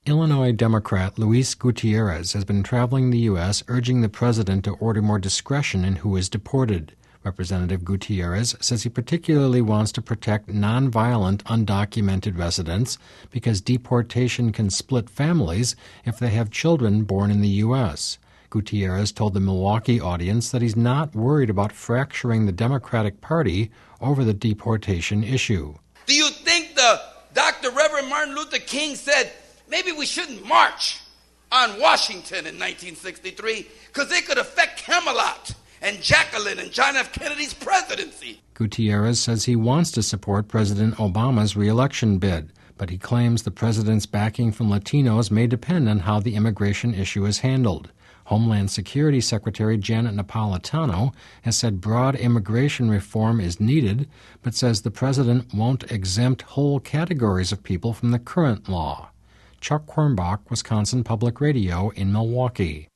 Illinois Democrat Luis Gutierrez has been traveling the U.S. urging the president to order more discretion in who is deported. Representative Gutierrez says he particularly wants to protect nonviolent, undocumented residents because deportation can split families if they have children born in the U.S. Gutierrez told the Milwaukee audience that he's not worried about fracturing the Democratic Party over the deportation issue. Do you think Dr. Reverend Martin Luther King said, maybe we shouldn't march on Washington in 1963 because it could affect Camelot and Jacqueline and John F. Kennedy's presidency? Gutierrez says he wants to support President Obama's re-election bid, but he claims the president's backing from Latinos may depend on how the immigration issue is handled. Homeland Security Secretary Janet Napolitano has said broad immigration reform is needed, but says the president won't exempt whole categories of people from the current law. Chuck Quirmbach, Wisconsin Public Radio in Milwaukee.